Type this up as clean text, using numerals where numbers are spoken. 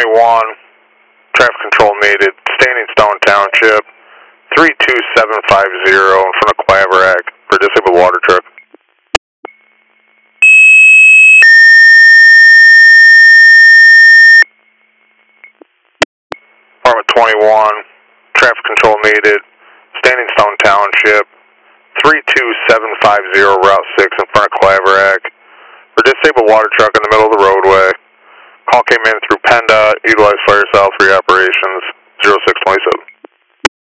21, traffic control needed, Standing Stone Township, 32750 in front of Claverack for disabled water truck. Department 21, traffic control needed, Standing Stone Township, 32750 Route 6 in front of Claverack for disabled water truck in the middle of the roadway. Call came in through PennDOT, utilized Fire South 3 operations, 0627.